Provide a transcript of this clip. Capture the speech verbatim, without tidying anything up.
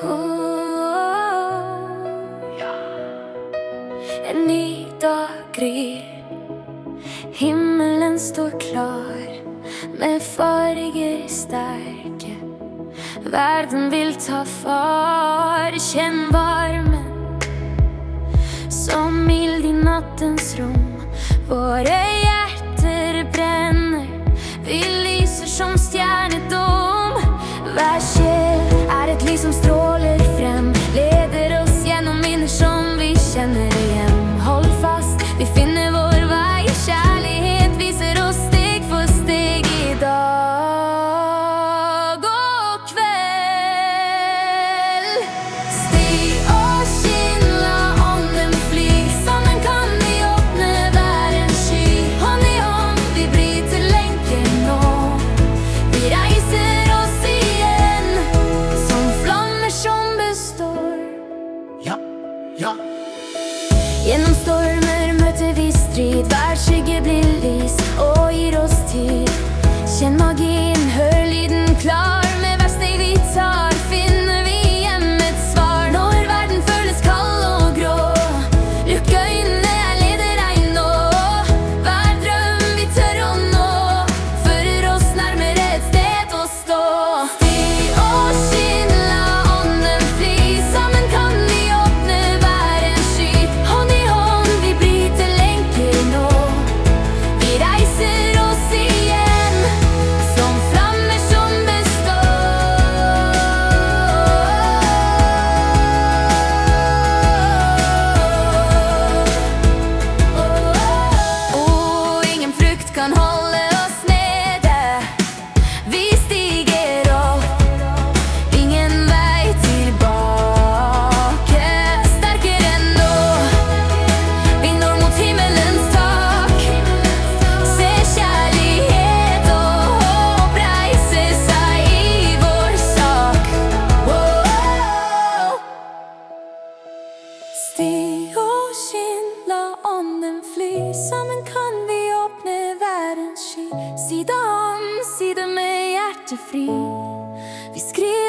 En ny dag gryr, himmelen står klar med farger sterke. Verden vil ta far, kjenn varmen som mild i nattens rom. Våre hjerter brenner, vi lyser som stjernedom. Hver sjel er et lys som stråler frem, leder oss gjennom minner som vi kjenner igjen. Hold fast, vi finner vår vei, kjærlighet viser oss steg for steg i dag og kveld. Stig og skinn, la ånden fly, sammen kan vi åpne hver en sky. Hånd i hånd, vi bryter lenker nå, vi reiser oss igjen, som flammer som består. Ja, ja. Gjennom stormer møter vi strid, hver skygge blir lys og gir oss tid. Kjenn magien, hør lyden klar, med hver steg vi tar finner vi hjem et svar. Når verden føles kald og grå, lukk øynene, jeg leder deg nå. Hver drøm vi tør å nå, fører oss nærmere et sted å stå. Stig og skinn, la ånden fly, sammen kan vi åpne hver en sky. Hånd i hånd, vi bryter lenker nå, vi reiser oss igjen, som flammer som består. Oh, ingen frukt kan holde oss nede, vi stiger opp, ingen vei tilbake. Sterkere enn nå, vi når mot himmelens tak. Se kjærlighet og håp reise seg i vår sak. Wow. Stig og skinn, la ånden fly, sammen kan vi åpne hver en sky. Side om side med hjertet fri, vi skriver